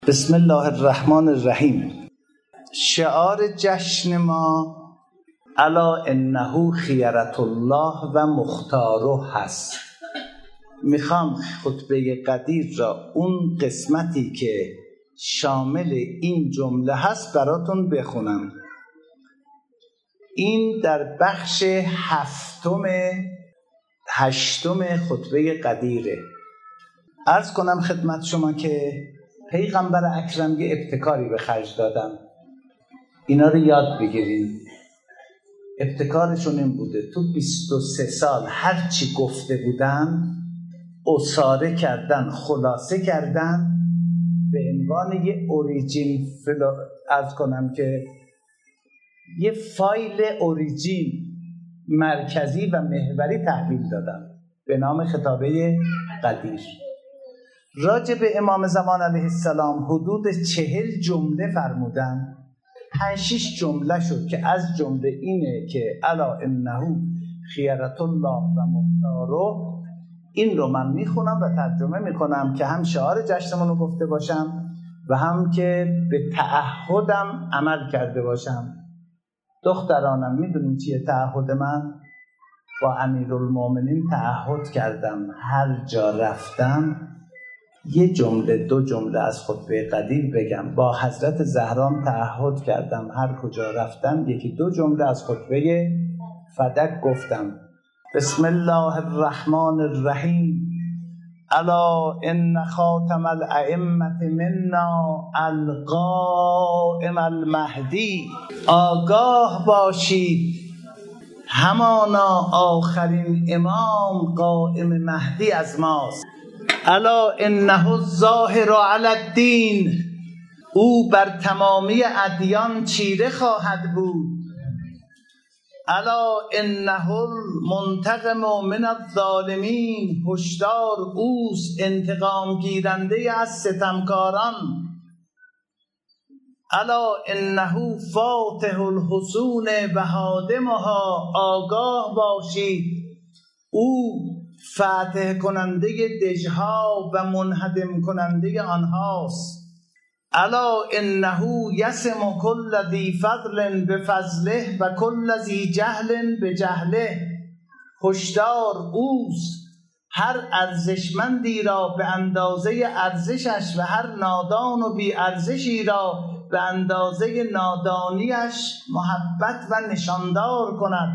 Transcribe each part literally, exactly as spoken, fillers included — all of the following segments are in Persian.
بسم الله الرحمن الرحیم. شعار جشن ما الا انه خیرة الله و مختاره هست. میخوام خطبه قدیر را اون قسمتی که شامل این جمله هست براتون بخونم. این در بخش هفتم هشتم خطبه قدیره. عرض کنم خدمت شما که پیغمبر اکرم یه ابتکاری به خرج دادن، اینا رو یاد بگیرین. ابتکارشون این بوده تو بیست و سه سال هر چی گفته بودن اصاره کردن، خلاصه کردن به عنوان یه اوریجین فلا... عرض کنم که یه فایل اوریجین مرکزی و محوری تحویل دادن به نام خطابه قدیر. راجع به امام زمان علیه السلام حدود چهل جمله فرمودن. پنج شش جمله شد که از جمله اینه که الا انه خیرة الله و مختاره. این رو من میخونم و ترجمه میکنم که هم شعار جشنمون رو گفته باشم و هم که به تعهدم عمل کرده باشم. دخترانم میدونین چیه تعهد من؟ با امیرالمومنین تعهد کردم هر جا رفتم یه جمله دو جمله از خطبه قدیر بگم. با حضرت زهرام تعهد کردم هر کجا رفتم یکی دو جمله از خطبه فدک گفتم. بسم الله الرحمن الرحیم. الا ان خاتم الائمه منا القائم المهدی. آگاه باشید همانا آخرین امام قائم مهدی از ماست. الا انه الظاهر علی الدین. او بر تمامی ادیان چیره خواهد بود. الا انه المنتقم من الظالمین. هشدار اوست انتقام گیرنده از ستمکاران. الا انه فاتح الحصون و هادمها. آگاه باشید او فتح کننده دژها و منهدم کننده آنهاست. الا انه یسم کل ذی فضل بفضله و کل ذی جهل بجهله. هشدار اوست هر ارزشمندی را به اندازه ارزشش و هر نادان و بی ارزشی را به اندازه نادانیش محبت و نشاندار کند.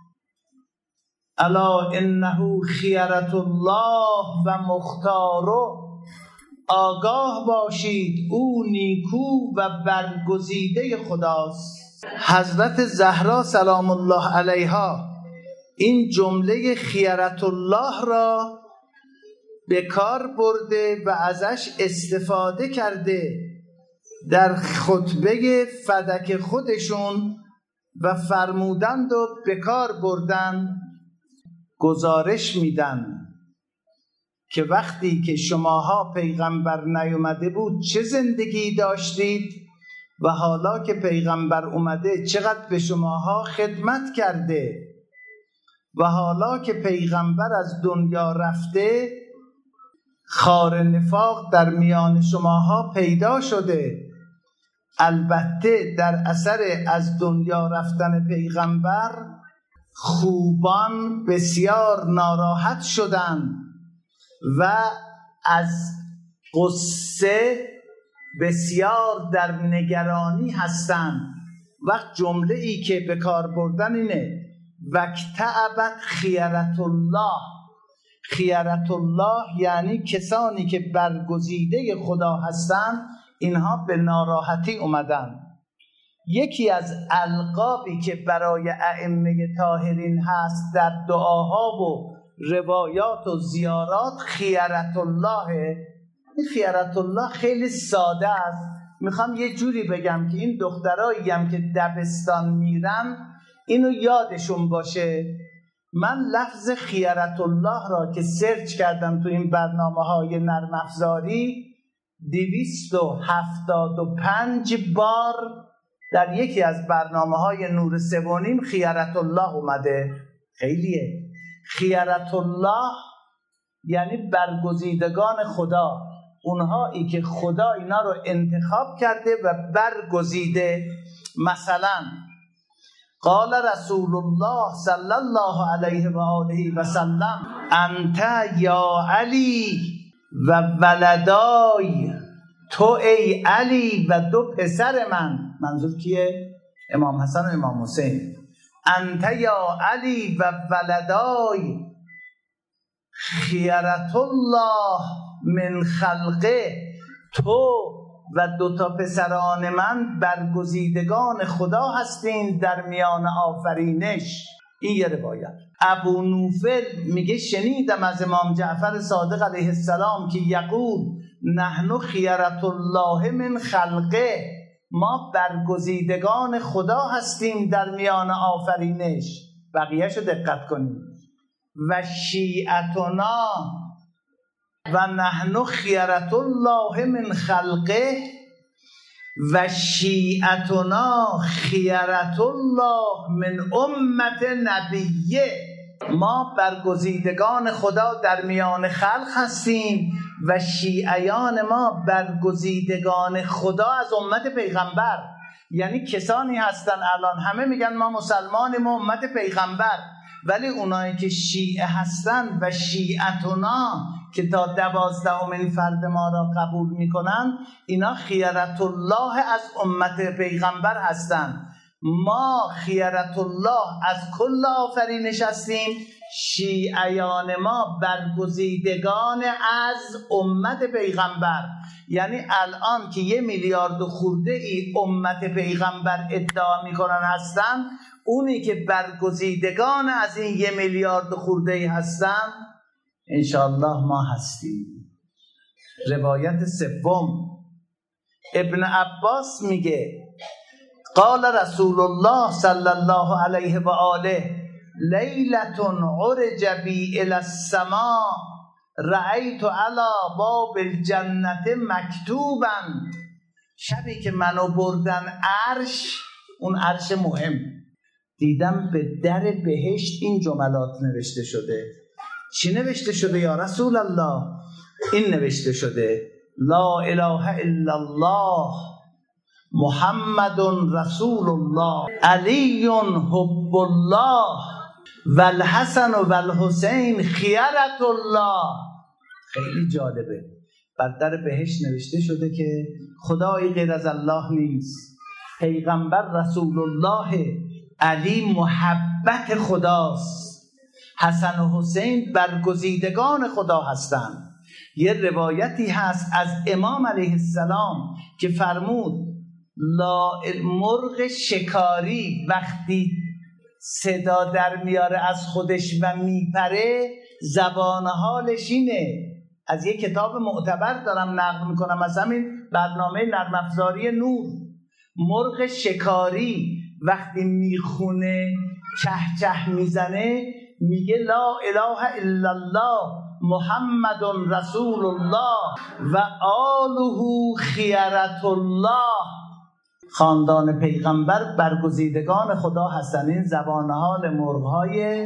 الا انه خیرة الله و مختاره. آگاه باشید او نیکو و برگزیده خداست. حضرت زهرا سلام الله علیها این جمله خیرة الله را به کار برده و ازش استفاده کرده در خطبه فدک خودشون و فرمودند و به کار بردن. گزارش میدن که وقتی که شماها پیغمبر نیومده بود چه زندگی داشتید و حالا که پیغمبر اومده چقدر به شماها خدمت کرده و حالا که پیغمبر از دنیا رفته خار نفاق در میان شماها پیدا شده. البته در اثر از دنیا رفتن پیغمبر خوبان بسیار ناراحت شدند و از قصه بسیار در نگرانی هستند. وقت جمله ای که به کار بردن اینه وکتعبت خیرة الله. خیرة الله یعنی کسانی که برگزیده خدا هستند اینها به ناراحتی اومدن. یکی از القابی که برای ائمه طاهرین هست در دعاها و روایات و زیارات خیرة الله. این خیرة الله خیلی ساده است. میخوام یه جوری بگم که این دخترایی هم که دبستان میرن اینو یادشون باشه. من لفظ خیرة الله را که سرچ کردم تو این برنامه های نرم افزاری دویست و هفتاد و پنج بار در یکی از برنامه های نور سوانیم خیرة الله اومده. خیلیه. خیرة الله یعنی برگزیدگان خدا. اونهایی که خدا اینا رو انتخاب کرده و برگزیده. مثلا قال رسول الله صلی الله علیه و آله و سلم انت یا علی و ولدای، تو ای علی و دو پسر من. منظور کیه؟ امام حسن و امام حسین. انت یا علی و ولدای خیرت الله من خلقه، تو و دو تا پسران من برگزیدگان خدا هستین در میان آفرینش. این یه روایت. ابو نوفل میگه شنیدم از امام جعفر صادق علیه السلام که یقول نحن خیرت الله من خلقه، ما برگزیدگان خدا هستیم در میان آفرینش. بقیه‌شو دقت کنیم. و شیعتنا و نحن خیرت الله من خلقه و شیعتنا خیرت الله من امت نبیه، ما برگزیدگان خدا در میان خلق هستیم و شیعیان ما برگزیدگان خدا از امت پیغمبر. یعنی کسانی هستن الان همه میگن ما مسلمانیم و امت پیغمبر، ولی اونایی که شیعه هستن و شیعتنا که تا دوازدهمین فرد ما را قبول میکنن، اینا خیرت الله از امت پیغمبر هستن. ما خیرت الله از کل آفرینش هستیم، شیعیان ما برگزیدگان از امت پیغمبر. یعنی الان که یه میلیارد خورده ای امت پیغمبر ادعا میکنن هستن، اونی که برگزیدگان از این یه میلیارد خورده ای هستن انشاءالله ما هستیم. روایت سوم، ابن عباس میگه قال رسول الله صلی الله علیه و آله لیلة عرج بی الی السماء رأیت علی باب الجنة مکتوبا. شبی که منو بردن عرش، اون عرش مهم، دیدم به در بهشت این جملات نوشته شده. چی نوشته شده یا رسول الله؟ این نوشته شده لا اله الا الله محمد رسول الله علی حب الله و الحسن و الحسین خیرت الله. خیلی جالبه. بر در بهشت نوشته شده که خدایی غیر از الله نیست، پیغمبر رسول الله، علی محبت خداست، حسن و حسین برگزیدگان خدا هستند. یه روایتی هست از امام علیه السلام که فرمود لا مرغ شکاری وقتی صدا در میاره از خودش و میپره، زبان حالش اینه. از یه کتاب معتبر دارم نقل میکنم، از همین برنامه نرم افزاری نور. مرغ شکاری وقتی میخونه چه چه میزنه، میگه لا اله الا الله محمد رسول الله و آله خیرت الله. خاندان پیغمبر برگزیدگان خدا هستن. این زبان حال مرغ‌های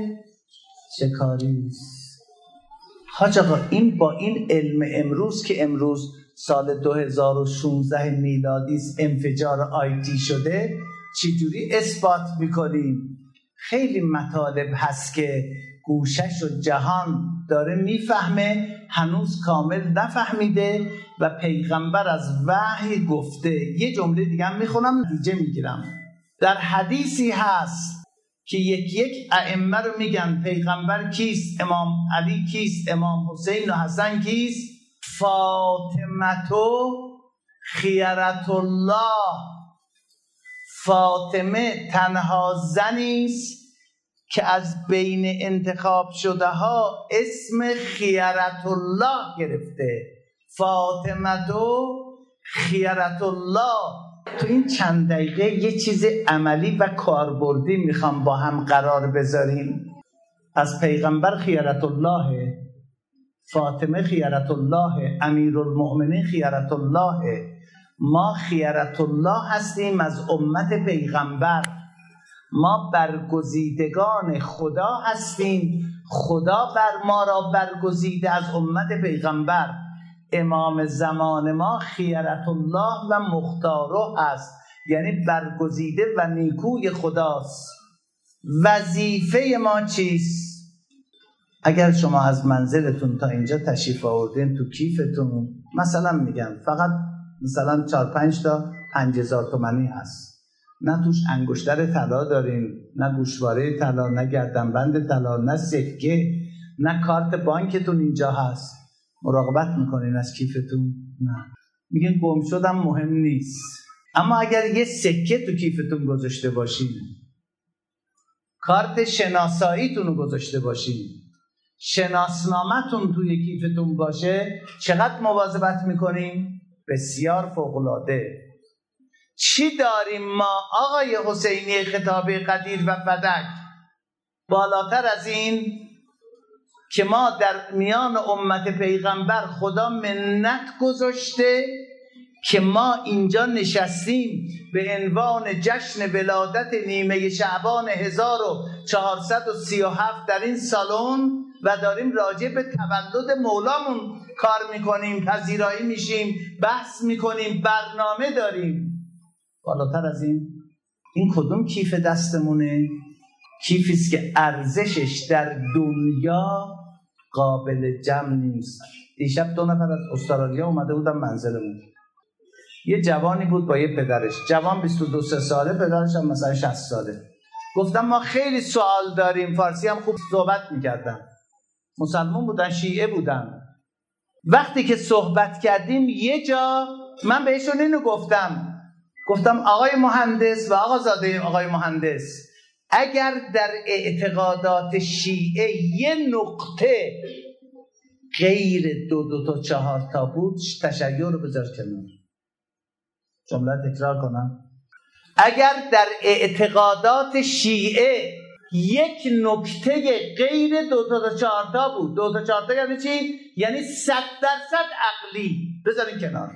شکاری است. حاج آقا این با این علم امروز که امروز سال دو هزار و شانزده میلادی است، انفجار آیتی شده، چجوری اثبات میکنیم؟ خیلی مطالب هست که گوشش و جهان داره میفهمه، هنوز کامل نفهمیده و پیغمبر از وحی گفته. یه جمله دیگه هم میخونم نتیجه میگیرم. در حدیثی هست که یک یک ائمه رو میگن پیغمبر کیست، امام علی کیست، امام حسین و حسن کیست. فاطمه خیرت الله، فاطمه تنها زنی است که از بین انتخاب شده ها اسم خیرت الله گرفته. فاطمه خیرت الله. تو این چند دقیقه یه چیز عملی و کاربردی میخوام با هم قرار بذاریم. از پیغمبر خیرت الله، فاطمه خیرت الله، امیرالمؤمنین خیرت الله. ما خیرت الله هستیم از امت پیغمبر. ما برگزیدگان خدا هستیم، خدا بر ما را برگزیده از امت پیغمبر. امام زمان ما خیرت الله و مختاره هست، یعنی برگزیده و نیکوی خداست. وظیفه ما چیست؟ اگر شما از منزلتون تا اینجا تشریف آوردین، تو کیفتون مثلا میگم فقط مثلا چهار پنج تا پنج هزار تومانی هست، نه توش انگشتر طلا دارین، نه گوشواره طلا، نه گردنبند طلا، نه سکه، نه کارت بانکتون اینجا هست، مراقبت میکنین از کیفتون؟ نه. میگین گم شدم مهم نیست. اما اگر یه سکه تو کیفتون گذاشته باشین، کارت شناساییتون رو گذاشته باشین، شناسنامه‌تون توی کیفتون باشه، چقدر مواظبت میکنیم؟ بسیار فوق‌العاده. چی داریم ما آقای حسینی خطابه قدیر و فدک بالاتر از این که ما در میان امت پیغمبر خدا منت گذاشته که ما اینجا نشستیم به عنوان جشن ولادت نیمه شعبان هزار و چهارصد و سی و هفت در این سالن و داریم راجع به تولد مولامون کار میکنیم، پذیرایی میشیم، بحث میکنیم، برنامه داریم. بالاتر از این این کدوم کیف دستمونه؟ کیفیست که ارزشش در دنیا قابل جمع نیست. دیشب دو نفر از استرالیا اومده بودن منزلمون. یه جوانی بود با یه پدرش، جوان بیست و دو ساله، پدرش هم مثلا شصت ساله. گفتم ما خیلی سوال داریم، فارسی هم خوب صحبت میکردن، مسلمان بودن، شیعه بودن. وقتی که صحبت کردیم یه جا من بهشون اینو گفتم گفتم آقای مهندس و آقا زاده آقای مهندس، اگر در اعتقادات شیعه یه نقطه غیر دو دو تا چهار تا بود، تشیع رو بذار کنار. جمله تکرار کنم. اگر در اعتقادات شیعه یک نکته غیر دو تا چهار تا بود، دو تا چهار تا یعنی چی؟ یعنی صد درصد عقلی، بذارین کنار.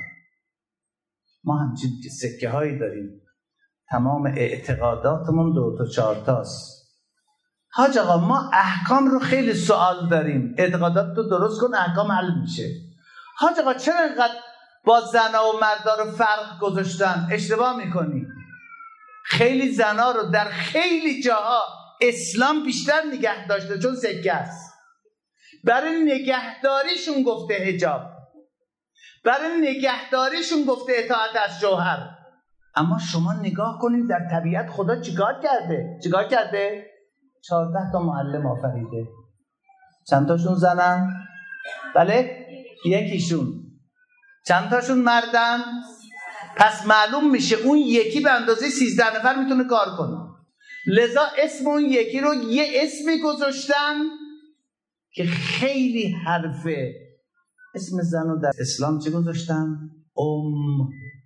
ما همچین که سکه هایی داریم، تمام اعتقاداتمون دو تا چهار تاست. حاج آقا ما احکام رو خیلی سوال داریم، اعتقادات رو درست کن احکام حل میشه. حاج آقا چرا اینقدر با زنا و مردا رو فرق گذاشتن؟ اشتباه میکنی. خیلی زنا رو در خیلی جاها اسلام بیشتر نگه داشته چون سکه است. برای نگهداریشون گفته حجاب، برای نگهداریشون گفته اطاعت از شوهر. اما شما نگاه کنید در طبیعت خدا چیکار کرده؟ چیکار کرده؟ چهارده تا معلم آفریده. چند تاشون زنن؟ بله؟ یکیشون. چند تاشون مردن؟ پس معلوم میشه اون یکی به اندازه سیزده نفر میتونه کار کنه. لذا اسم اون یکی رو یه اسمی گذاشتن که خیلی حرفه. اسم زن رو در اسلام چه گذاشتن؟ ام.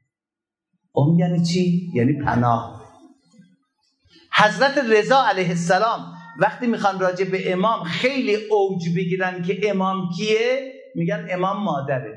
ام یعنی چی؟ یعنی پناه. حضرت رضا علیه السلام وقتی میخوان راجع به امام خیلی اوج بگیرن که امام کیه، میگن امام مادره.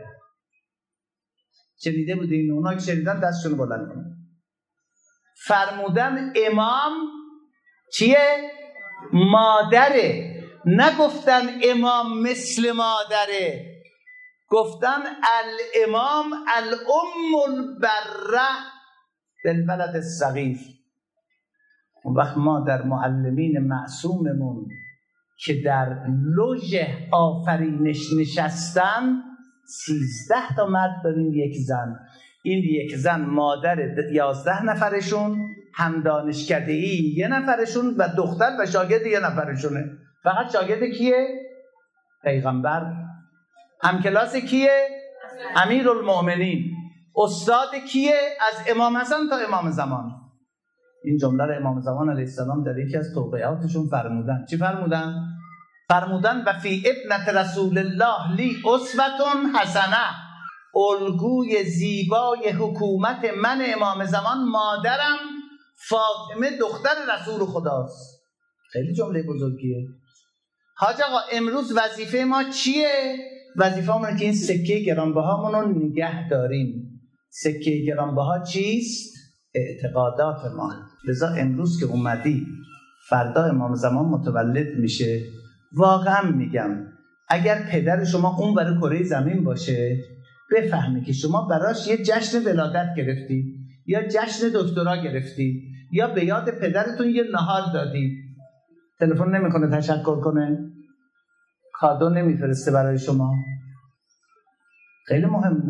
شنیده بودین؟ اونا که شنیدن دستشون بلند کنن. فرمودن امام چیه؟ مادره. نگفتن امام مثل مادره، گفتن الامام الام البره بالولد الصغیر. اون وقت ما در معلمین معصوممون که در لوژ آفرینش نشستن سیزده تا مرد داریم، یک زن. این یک زن مادر یازده نفرشون، هم دانشکده‌ای یه نفرشون و دختر و شاگرد یه نفرشونه. فقط شاگرد کیه؟ پیغمبر. هم کلاس کیه؟ امیرالمؤمنین. استاد کیه؟ از امام حسن تا امام زمان. این جمله رو امام زمان علیه السلام در یکی از توقیعاتشون فرمودن. چی فرمودن؟ فرمودن و فی ابنت رسول الله لی اسوة حسنه. الگوی زیبای حکومت من امام زمان مادرم فاطمه دختر رسول خداست. خیلی جمله بزرگیه. حاج آقا امروز وظیفه ما چیه؟ وظیفه ما که این سکه گرانبهامون رو نگه داریم. سکه گرانبها چیست؟ اعتقادات ما. لذا امروز که اومدی فردا امام زمان متولد میشه. واقعا میگم اگر پدر شما اون برای کره زمین باشه بفهمه که شما براش یه جشن ولادت گرفتید یا جشن دکترا گرفتید یا به یاد پدرتون یه نهار دادید، تلفن نمیکنه تشکر کنه، کادو نمیفرسته برای شما. خیلی مهمه.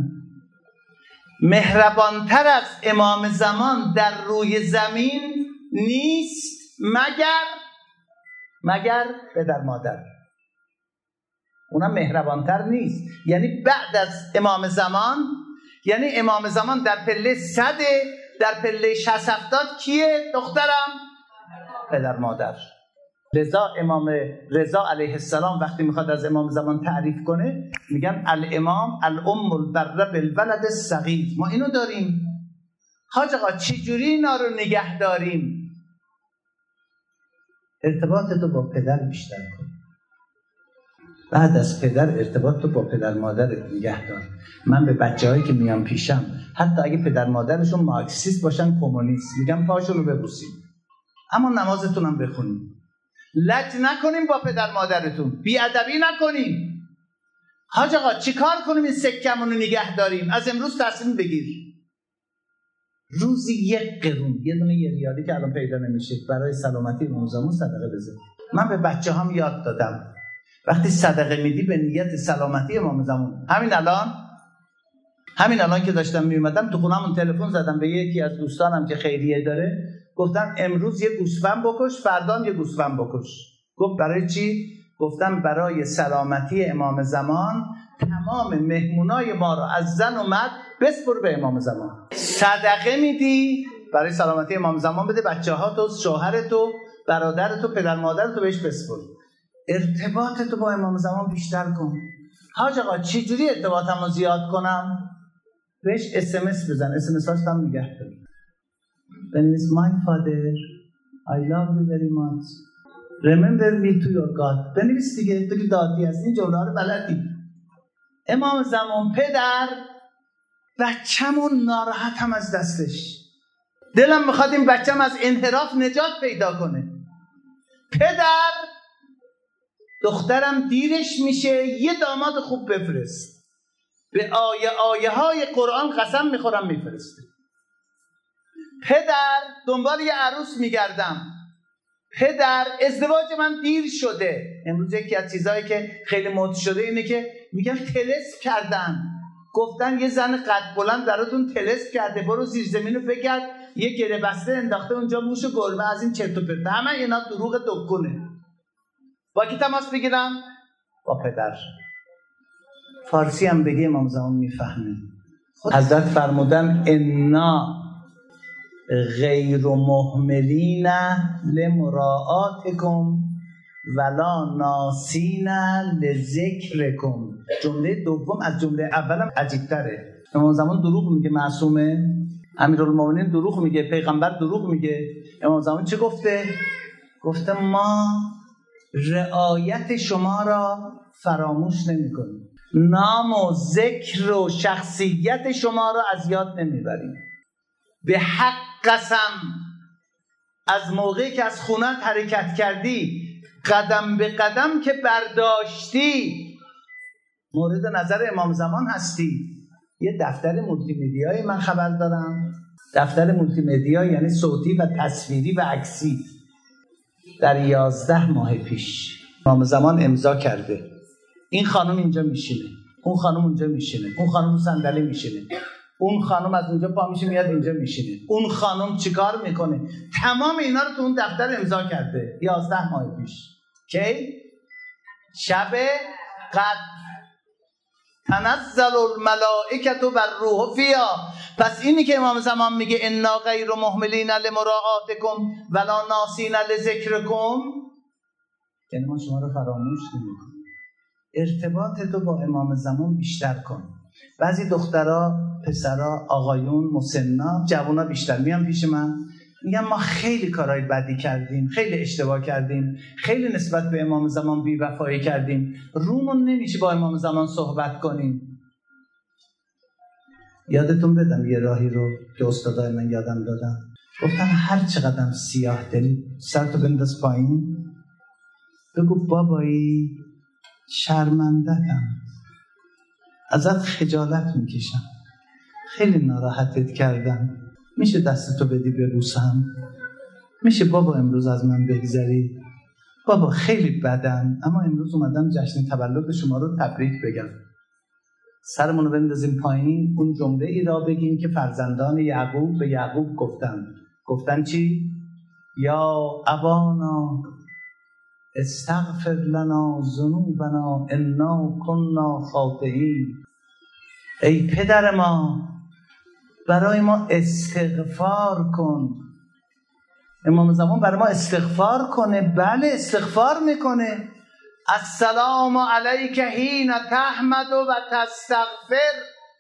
مهربانتر از امام زمان در روی زمین نیست مگر مگر پدر مادر. اونم مهربانتر نیست. یعنی بعد از امام زمان، یعنی امام زمان در پله صده، در پله شصت هفتاد کیه دخترم؟ پدر مادر. لذا امام رضا علیه السلام وقتی میخواد از امام زمان تعریف کنه میگن الامام الام البر بالولد الصغیر. ما اینو داریم. حاج آقا چجوری اینا رو نگه داریم؟ ارتباط تو با پدر بیشتر کن. بعد از پدر ارتباط تو با پدر مادرت نگه دار. من به بچه‌هایی که میان پیشم حتی اگه پدر مادرشون مارکسیست باشن کمونیست میگم پاشون رو ببوسید، اما نمازتون هم بخونید. لج نکنیم با پدر مادرتون، بی‌ادبی نکنیم. حاج آقا چیکار کنیم این سکمون رو نگه داریم؟ از امروز تصمیم بگیر روزی یک قرون، یه دونه یه ریالی که الان پیدا نمیشه، برای سلامتی امام زمان صدقه بزن. من به بچه هم یاد دادم وقتی صدقه میدی به نیت سلامتی امام زمان. همین الان همین الان که داشتم میومدم تو خونمون تلفن زدم به یکی از دوستانم که خیریه داره، گفتم امروز یه گوسفند بکش، فردا یه گوسفند بکش. گفت برای چی؟ گفتم برای سلامتی امام زمان تمام مهمونای ما رو از زن و مرد بسپر به امام زمان. صدقه میدی برای سلامتی امام زمان، بده بچه ها تو، شوهر تو، برادر تو، پدر مادر تو بهش بسپر. ارتباط تو با امام زمان بیشتر کن. حاج آقا چجوری ارتباطم رو زیاد کنم؟ بهش اس ام اس بزن، اس ام اس هاش هم نگه دار. بنویس my father I love you very much remember me to your God. بنویس دیگه، تو که دادی هستی این جمله رو بلدی. امام زمان پدر بچه‌مون ناراحتم از دستش، دلم میخواد این بچه‌م از انحراف نجات پیدا کنه. پدر دخترم دیرش میشه، یه داماد خوب بفرست. به آیه آیه های قرآن قسم میخورم میفرسته. پدر دنبال یه عروس میگردم. پدر ازدواج من دیر شده. امروز یکی از چیزهایی که خیلی مد شده اینه که میگن طلسم کردن، گفتن یه زن قد بلند براتون طلسم کرده، برو زیر زمین رو بگرد یه گره بسته انداخته اونجا موش و گربه، از این چرت و پرت. همه اینا دروغ دکونه. با کی تماس بگیرم؟ با پدر. فارسی هم بگی امام زمان میفهمه. حضرت فرمودن انا غیر مهملین لمراعاتکم ولا ناسین لذکرکم. جمله دوم از جمله اولم عجیب تره. امام زمان دروغ میگه معصومه؟ امیرالمومنین دروغ میگه؟ پیغمبر دروغ میگه؟ امام زمان چه گفته؟ گفته ما رعایت شما را فراموش نمی کنیم، نام و ذکر و شخصیت شما را از یاد نمیبریم. به حق قسم از موقعی که از خونت حرکت کردی قدم به قدم که برداشتی مورد نظر امام زمان هستی. یه دفتر مولتی مدیایی من خبر دارم، دفتر مولتی مدیا یعنی صوتی و تصویری و عکسی، در یازده ماه پیش امام زمان امضا کرده. این خانم اینجا میشینه، اون خانم اونجا میشینه، اون خانم صندلی میشینه، اون خانم از اونجا پا میشه میاد اینجا میشینه، اون خانم چیکار میکنه. تمام اینا رو تو اون دفتر امضا کرده یازده ماه پیش. کی؟ شب قدر تنزل الملائکة و الروح فیها. پس اینی که امام زمان میگه انا غیر مهملین لمراعاتکم ولا ناسین لذکرکم، یعنی ما شما رو فراموش نمیکنیم. ارتباط تو با امام زمان بیشتر کن. بعضی دخترها، پسرها، آقایون، مسنا، جوانا بیشتر میان پیش من میگن ما خیلی کارهای بدی کردیم، خیلی اشتباه کردیم، خیلی نسبت به امام زمان بی‌وفایی کردیم، رومون نمیشه با امام زمان صحبت کنیم. یادتون بدم یه راهی رو که استادای من یادم دادن، گفتن هر چقدر سیاه دلی سرتو بنداز پایین، بگو بابایی شرمندتم، ازت خجالت میکشم، خیلی ناراحتت کردم، میشه دستتو بدی ببوسم؟ میشه بابا امروز از من بگذری؟ بابا خیلی بدم، اما امروز اومدم جشن تولد شما رو تبریک بگم. سرمون رو بندازیم پایین، اون جمله ای را بگیم که فرزندان یعقوب به یعقوب گفتن. گفتن چی؟ یا ابانا استغفر لنا ذنوبنا انا کنا خاطئین. ای پدر ما، برای ما استغفار کن. امام زمان برای ما استغفار کنه. بله استغفار میکنه. السلام علیک حین تحمد و تستغفر.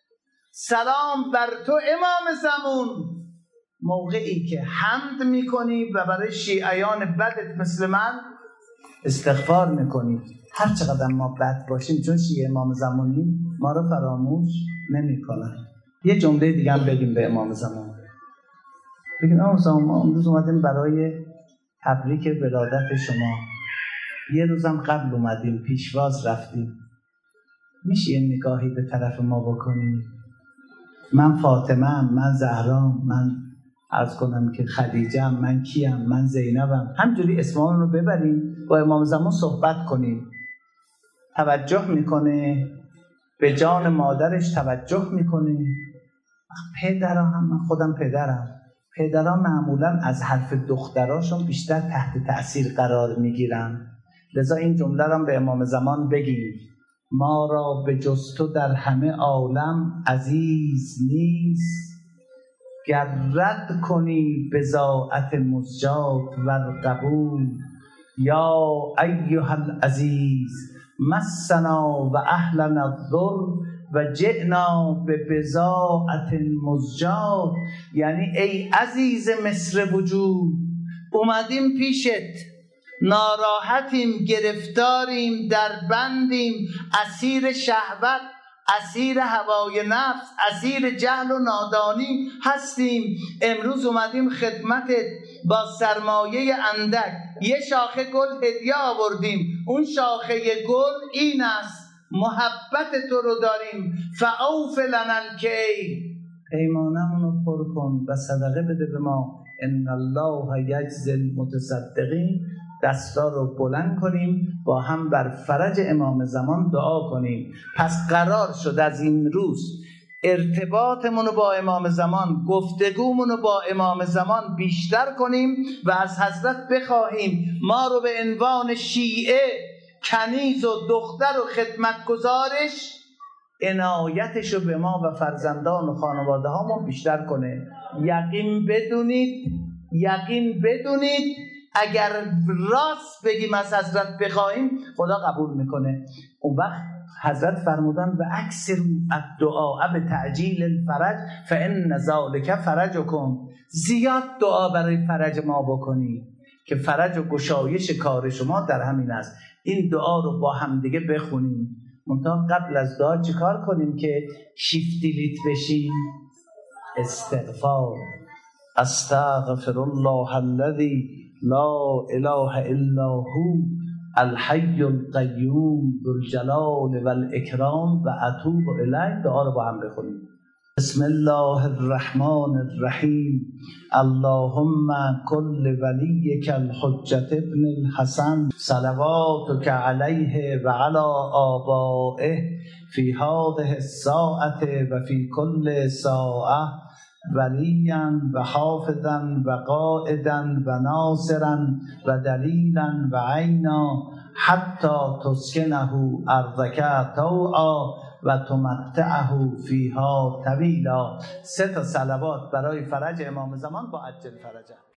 سلام بر تو امام زمان، موقعی که حمد میکنی و برای شیعیان بدت مثل من استغفار میکنی. هر چقدر ما بد باشیم، چون شیعه امام زمانیم، ما رو فراموش نمیکنن. یه جمله دیگه هم بگیم به امام زمان. بگیم امام زمان، ما امروز اومدیم برای تبریک ولادت شما. یه روزم قبل اومدیم، پیشواز رفتیم. میشه یه نگاهی به طرف ما بکنیم؟ من فاطمه‌ام، من زهرام، من عرض کنم که خدیجه‌ام، من کیم، من زینبم. همجوری اسممون رو ببریم، با امام زمان صحبت کنیم. توجه میکنه، به جان مادرش توجه میکنه. پدرها هم، من خودم پدرم، پدرها معمولا از حرف دختراشون بیشتر تحت تأثیر قرار میگیرن. لذا این جمله رو به امام زمان بگیم: ما را به جز تو در همه عالم عزیز نیست، گر رد کنی بضاعت مزجات و قبول. یا ایها العزیز مسنا و اهلنا الضر و جئنا به بضاعت مزجات. یعنی ای عزیز مصر وجود، اومدیم پیشت، ناراحتیم، گرفتاریم، در بندیم، اسیر شهوت، اسیر هوای نفس، اسیر جهل و نادانی هستیم. امروز اومدیم خدمتت با سرمایه اندک، یه شاخه گل هدیه آوردیم. اون شاخه گل این است: محبت تو رو داریم. فاوف لنا الکی، پیمانمون رو پر کن و صدقه بده به ما. ان الله یجزی المتصدقین. دستا رو بلند کنیم، با هم بر فرج امام زمان دعا کنیم. پس قرار شد از این روز ارتباطمون رو با امام زمان، گفتگومون رو با امام زمان بیشتر کنیم و از حضرت بخواهیم ما رو به عنوان شیعه، کنیز و دختر و خدمتگزارش، عنایتش رو به ما و فرزندان و خانواده هامون بیشتر کنه. یقین بدونید، یقین بدونید اگر راست بگیم از حضرت بخوایم، خدا قبول میکنه. اون وقت حضرت فرمودن و اکثر الدعاء بتعجیل الفرج فان ذلک فرجکم. زیاد دعا برای فرج ما بکنید که فرج و گشایش کار شما در همین است. این دعا رو با هم دیگه بخونیم. منتها قبل از دعا چیکار کنیم که شیفت دیلیت بشیم؟ استغفار. استغفر الله الذی لا اله الا هو الحی القیوم ذو الجلال والاکرام و اتوب الیه. دعا رو با هم بخونیم. بسم الله الرحمن الرحیم. اللهم کل ولیک الحجة ابن الحسن صلواتک علیه و علی آبائه فی هذه الساعة و فی کل ساعة ولیا و حافظا و قائدا و ناصرا و دلیلا و عینا حتی تسکنه ارضک طوعا و تمتعه فیها طویلا. سه تا صلوات برای فرج امام زمان با عجل فرجه.